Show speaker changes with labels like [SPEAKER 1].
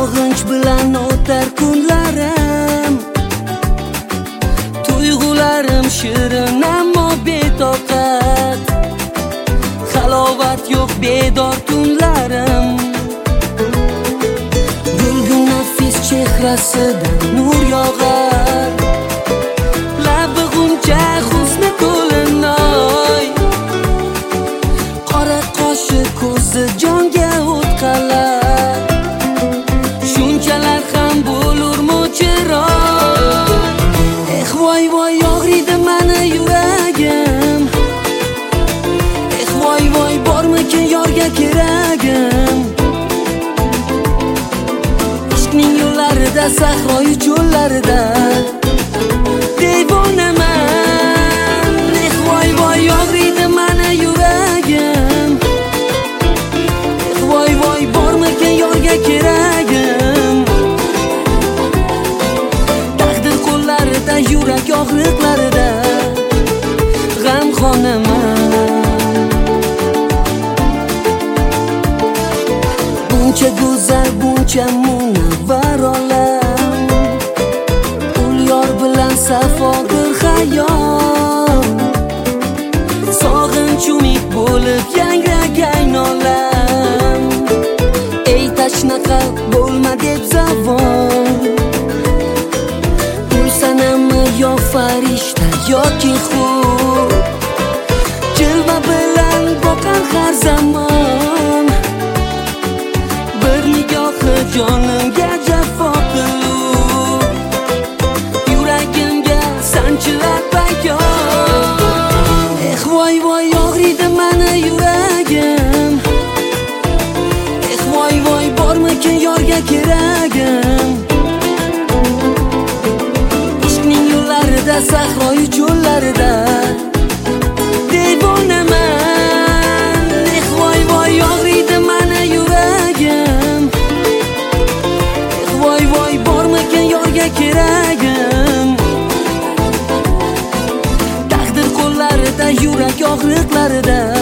[SPEAKER 1] Sog'inch bilan o'tar kunlarim, tuyg'ularim shirin ammo betoqat. Halovat yo'q bedor tunlarim, gulgun nafis chehrasidan nur yog'ar. Labi g'uncha husni to'linoy, qora qoshi ko'zi jonga o't qalar. Shunchalar ham bo'lurmi chiroy? Voy voy og'riydi mani yuragim. Voy voy bormikin yorga keragim. Ishqning yo'llarida, sahroyu cho'llarida devonaman. Voy voy og'riydi mani yuragim. Voy voy bormikin yorga keragim. Taqdir qo'llarida, yurak og'riqlarida g'amxonaman. Buncha go'zal, buncha munavvar olam, ul yor bilan safodir hayot. Sog'inch umid bo'lib yangragan olam. Ey tashna qalb bo'lma deb zavol, ul sanami yo farishta yoki xud, jilva bilan boqar har zamon. Jonimga jafo qilib, yuragimga sanchilab bayon. Voy voy og'riydi mani yuragim. Voy voy bormikin yorga keragim. Ishqning yo'llarida, sahroyu cho'llarida devonaman. Voy voy og'riydi mani yuragim. Voy voy bormikin yorga keragim. Taqdir qo'llarida, yurak og'riqlarida